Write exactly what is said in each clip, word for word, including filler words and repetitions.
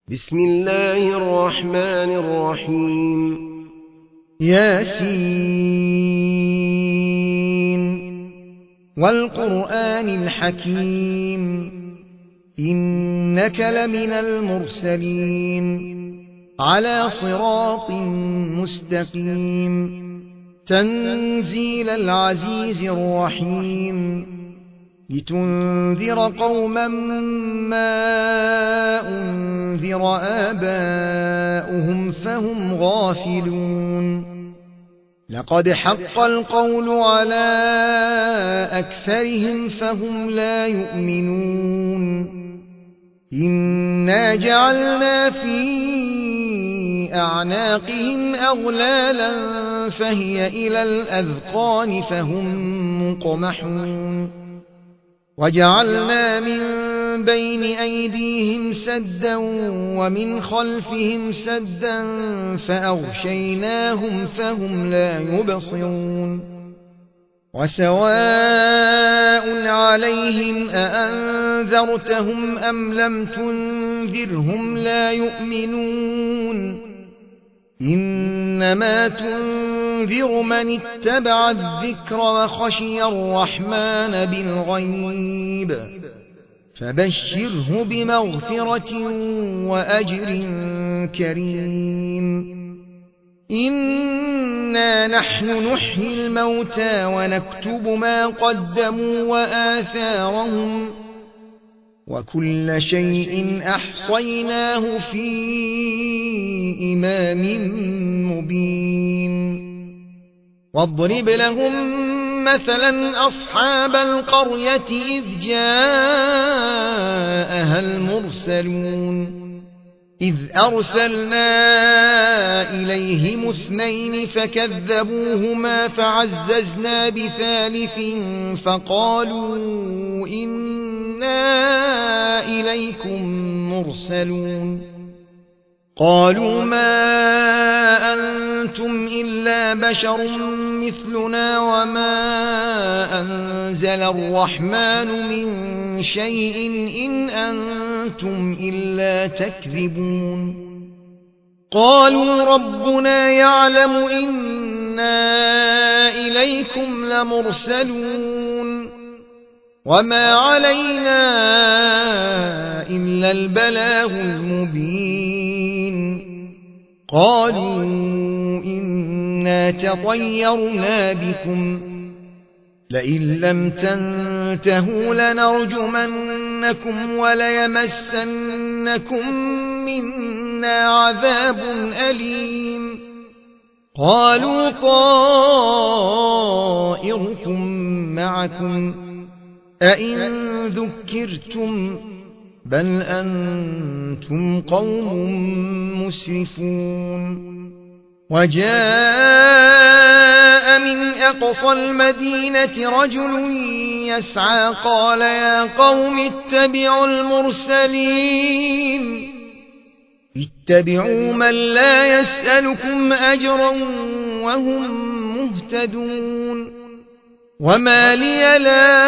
بسم الله الرحمن الرحيم. ياسين والقرآن الحكيم إنك لمن المرسلين على صراط مستقيم تنزيل العزيز الرحيم لتنذر قوما ما أنذر آباؤهم فهم غافلون لقد حق القول على أكثرهم فهم لا يؤمنون إنا جعلنا في أعناقهم أغلالا فهي إلى الأذقان فهم مقمحون وجعلنا من بين أيديهم سدا ومن خلفهم سدا فأغشيناهم فهم لا يبصرون وسواء عليهم أأنذرتهم أم لم تنذرهم لا يؤمنون إنما تنذر من اتبع الذكر وخشي الرحمن بالغيب فبشره بمغفرة وأجر كريم إنا نحن نحيي الموتى ونكتب ما قدموا وآثارهم وكل شيء أحصيناه في إمام مبين واضرب لهم مثلا أصحاب القرية إذ جاءها المرسلون إذ أرسلنا إليهم اثنين فكذبوهما فعززنا بثالث فقالوا إنا إليكم مرسلون قالوا ما أنتم إلا بشر مثلنا وما أنزل الرحمن من شيء إن أنتم إلا تكذبون قالوا ربنا يعلم إنا إليكم لمرسلون وما علينا إلا البلاغ المبين قالوا إنا تطيرنا بكم لئن لم تنتهوا لنرجمنكم وليمسنكم منا عذاب أليم قالوا طائركم معكم أئن ذكرتم بل أنتم قوم مسرفون وجاء من أقصى المدينة رجل يسعى قال يا قوم اتبعوا المرسلين اتبعوا من لا يسألكم أجرا وهم مهتدون وما لي لا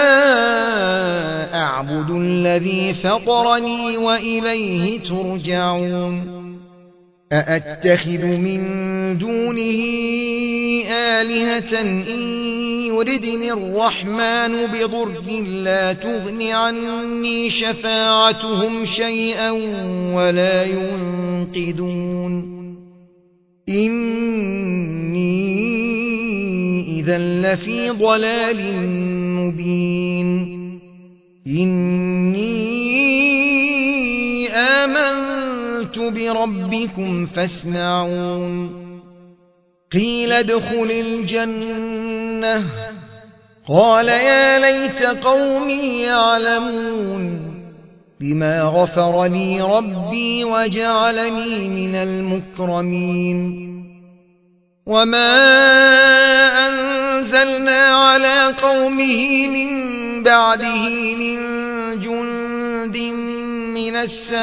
أعبد الذي فطرني وإليه ترجعون أأتخذ من دونه آلهة إن يردني الرحمن بضر لا تغن عني شفاعتهم شيئا ولا ينقذون إني إذا لفي ضلال مبين إني آمنت بربكم فاسمعون قيل ادخل الجنة قال يا ليت قومي يعلمون بما غفر لي ربي وجعلني من المكرمين وما أنزلنا على قومه من بعده من جند من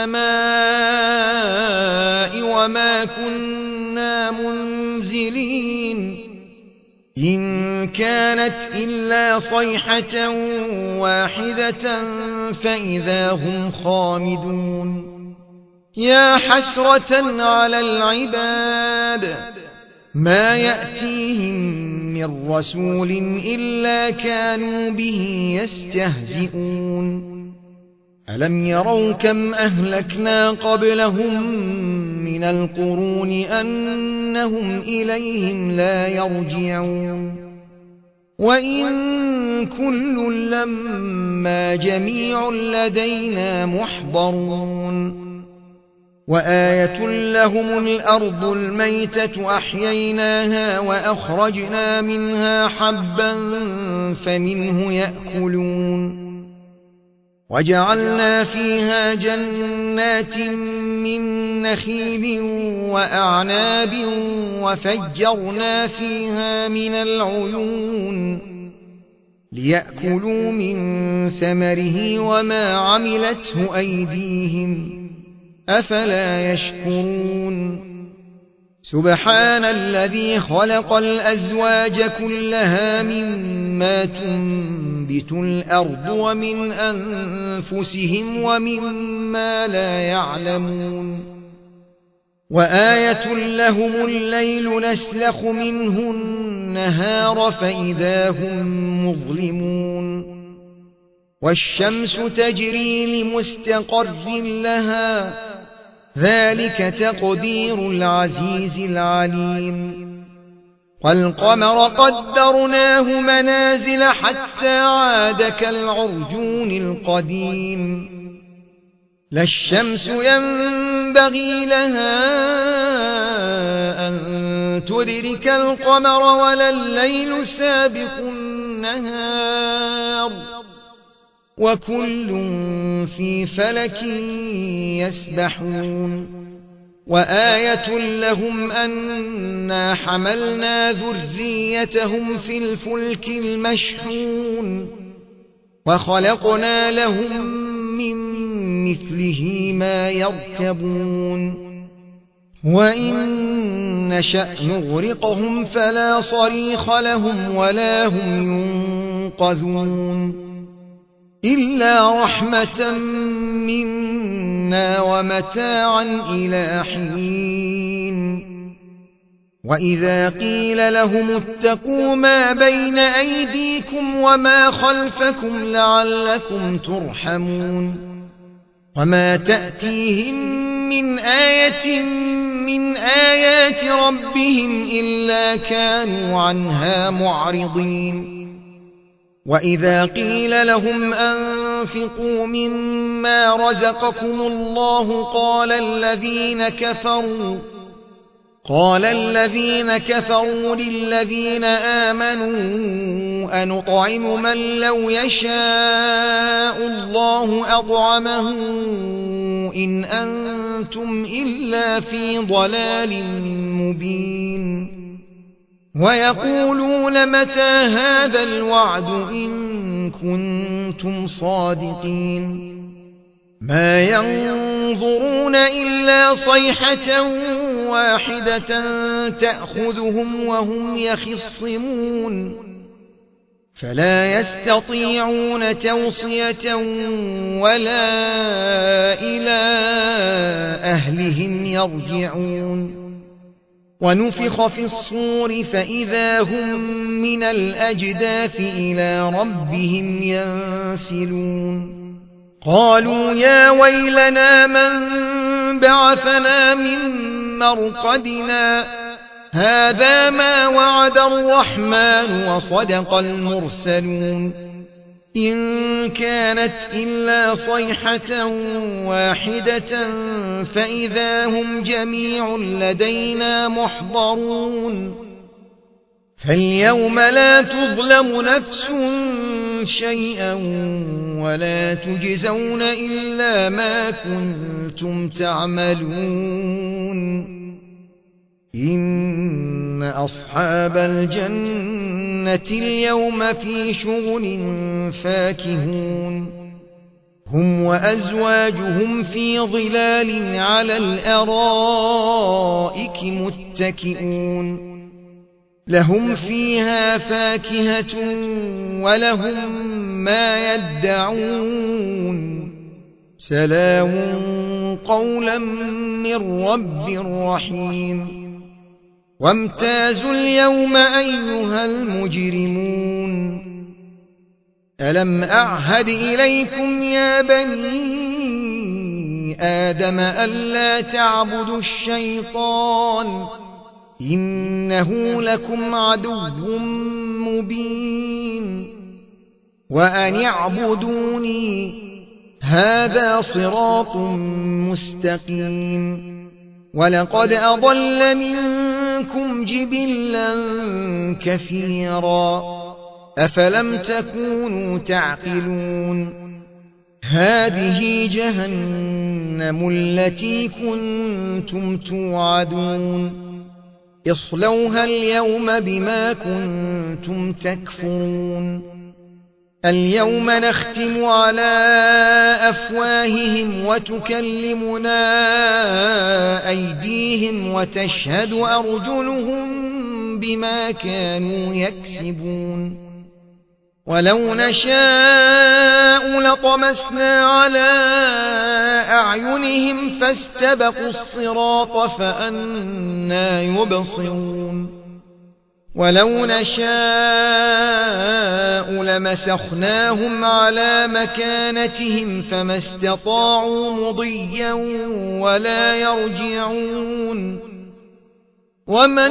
السماء وما كنا منزلين إن كانت إلا صيحة واحدة فإذا هم خامدون يا حسرة على العباد ما يأتيهم من رسول إلا كانوا به يستهزئون ألم يروا كم أهلكنا قبلهم من القرون أنهم إليهم لا يرجعون وإن كل لما جميع لدينا محضرون وآية لهم الأرض الميتة أحييناها وأخرجنا منها حبا فمنه يأكلون وجعلنا فيها جنات من نخيل وأعناب وفجرنا فيها من العيون ليأكلوا من ثمره وما عملته أيديهم أفلا يشكرون سبحان الذي خلق الأزواج كلها مما تنبت الأرض ومن أنفسهم ومما لا يعلمون وآية لهم الليل نسلخ منه النهار فإذا هم مظلمون والشمس تجري لمستقر لها ذلك تقدير العزيز العليم والقمر قدرناه منازل حتى عاد كالعرجون القديم لا الشمس ينبغي لها أن تدرك القمر ولا الليل سابق النهار وكل في فلك يسبحون وآية لهم أنا حملنا ذريتهم في الفلك المشحون وخلقنا لهم من مثله ما يركبون وإن نشأ نغرقهم فلا صريخ لهم ولا هم ينقذون إلا رحمة منا ومتاعا إلى حين وإذا قيل لهم اتقوا ما بين أيديكم وما خلفكم لعلكم ترحمون وما تأتيهم من آية من آيات ربهم إلا كانوا عنها معرضين وإذا قيل لهم أنفقوا مما رزقكم الله قال الذين كفروا قال الذين كفروا للذين آمنوا أنطعم من لو يشاء الله أطعمه إن أنتم إلا في ضلال مبين ويقولون متى هذا الوعد إن كنتم صادقين ما ينظرون إلا صيحة واحدة تأخذهم وهم يخصمون فلا يستطيعون توصية ولا إلى أهلهم يرجعون ونفخ في الصور فإذا هم من الأجداث إلى ربهم ينسلون قالوا يا ويلنا من بعثنا من مرقدنا هذا ما وعد الرحمن وصدق المرسلون إن كانت إلا صيحة واحدة فإذا هم جميع لدينا محضرون فاليوم لا تظلم نفس شيئا ولا تجزون إلا ما كنتم تعملون إن أصحاب الجنة اليوم في شغل فاكهون هم وأزواجهم في ظلال على الأرائك متكئون لهم فيها فاكهة ولهم ما يدعون سلام قولا من رب رحيم وامتازوا اليوم أيها المجرمون ألم أعهد إليكم يا بني آدم ألا تعبدوا الشيطان إنه لكم عدو مبين وأن اعبدوني هذا صراط مستقيم ولقد أضل منكم جبلا كثيرا أفلم تكونوا تعقلون هذه جهنم التي كنتم توعدون اصلوها اليوم بما كنتم تكفرون اليوم نختم على أفواههم وتكلمنا أيديهم وتشهد أرجلهم بما كانوا يكسبون ولو نشاء لطمسنا على أعينهم فاستبقوا الصراط فأنى يبصرون ولو نشاء لمسخناهم على مكانتهم فما استطاعوا مضيا ولا يرجعون ومن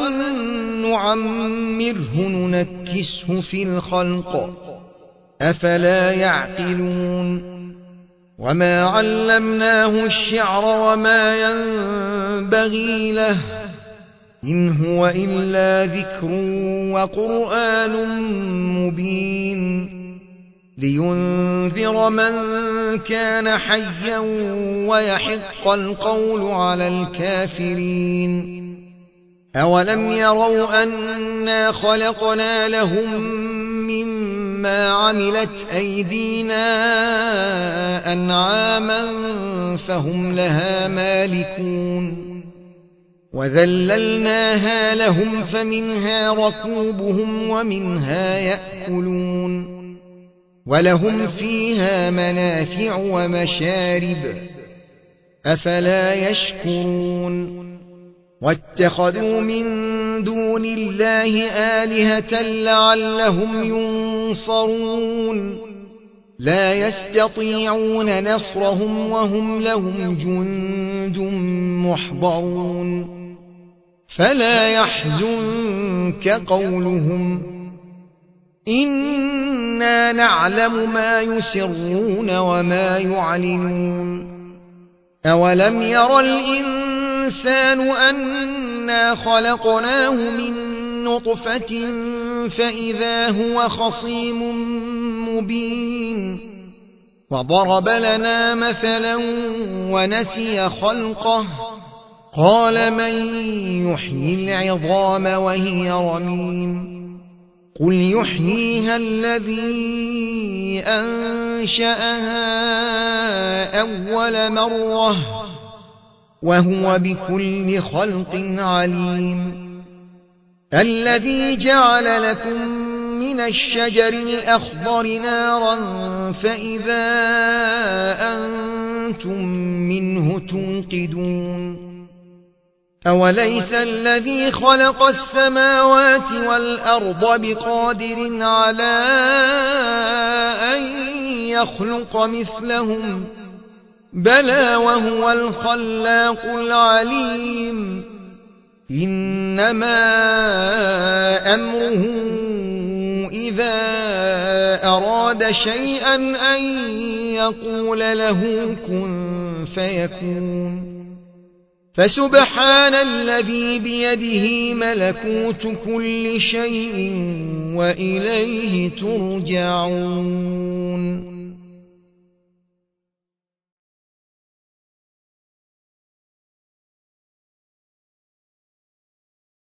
نعمره ننكسه في الخلق أفلا يعقلون وما علمناه الشعر وما ينبغي له إن هو إلا ذكر وقرآن مبين لينذر من كان حيا ويحق القول على الكافرين أولم يروا أنا خلقنا لهم مما عملت أيدينا أنعاما فهم لها مالكون وذللناها لهم فمنها ركوبهم ومنها يأكلون ولهم فيها منافع ومشارب أفلا يشكرون واتخذوا من دون الله آلهة لعلهم ينصرون لا يستطيعون نصرهم وهم لهم جند محضرون فلا يحزنك قولهم إنا نعلم ما يسرون وما يعلنون أولم ير الإنسان أنا خلقناه من نطفة فإذا هو خصيم مبين وضرب لنا مثلا ونسي خلقه قال من يحيي العظام وهي رميم قل يحييها الذي أنشأها أول مرة وهو بكل خلق عليم الذي جعل لكم من الشجر الأخضر نارا فإذا أنتم منه توقدون أوليس الذي خلق السماوات والأرض بقادر على أن يخلق مثلهم بلى وهو الخلاق العليم إنما أمره إذا أراد شيئا أن يقول له كن فيكون فسبحان الذي بيده ملكوت كل شيء وإليه ترجعون